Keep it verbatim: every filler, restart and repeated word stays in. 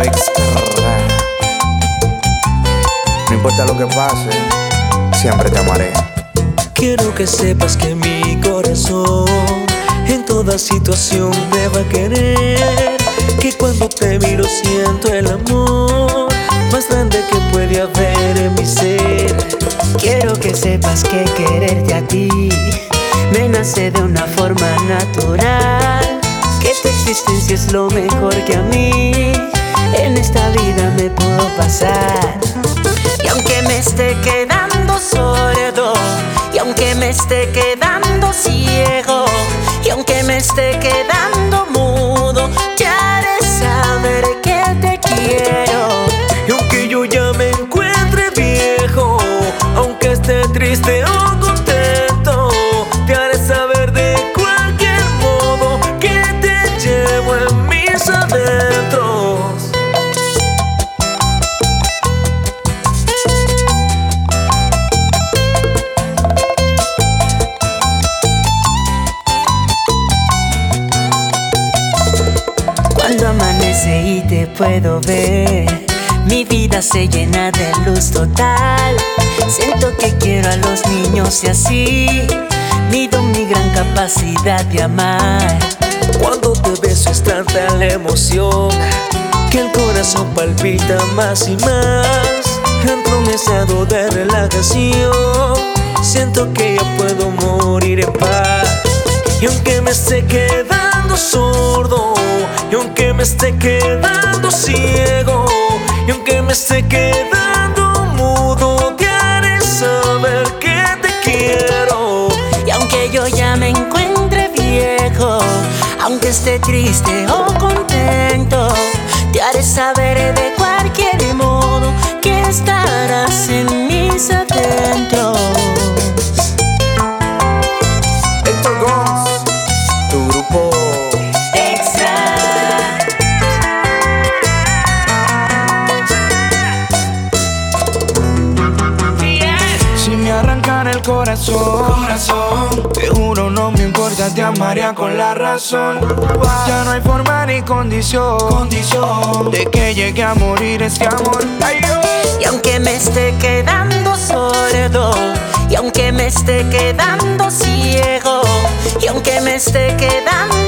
extra. No importa lo que pase, siempre te amaré. Quiero que sepas que mi corazón en toda situación me va a querer, que cuando te miro siento el amor más grande que puede haber en mi ser. Quiero que sepas que quererte a ti me nace de una forma natural, que tu existencia es lo mejor que a mí en esta vida me puedo pasar. Y aunque me esté quedando sordo, y aunque me esté quedando ciego, y aunque me esté quedando mudo, te haré saber que te quiero. Y aunque yo ya me encuentre viejo, aunque esté triste o contento, te haré saber de cualquier modo que te llevo en mis adentros. Cuando amanece y te puedo ver, mi vida se llena de luz total. Siento que quiero a los niños y así mido mi gran capacidad de amar. Cuando te beso es tanta la emoción que el corazón palpita más y más. Entro en un estado de relajación, siento que ya puedo morir en paz. Y aunque me esté quedando sordo, y aunque me esté quedando ciego, y aunque me esté quedando mudo, te haré saber que te quiero. Y aunque yo ya me encuentre viejo, aunque esté triste o contento, te haré saber de cualquier modo que estarás en mis adentros. Héctor Gómez, tu grupo Extra. Si me arrancara el corazón, corazón, te juro no me importa, te amaría con la razón. Ya no hay forma ni condición, condición de que llegue a morir este amor. Ay, oh. Y aunque me esté quedando sordo, y aunque me esté quedando ciego, y aunque me esté quedando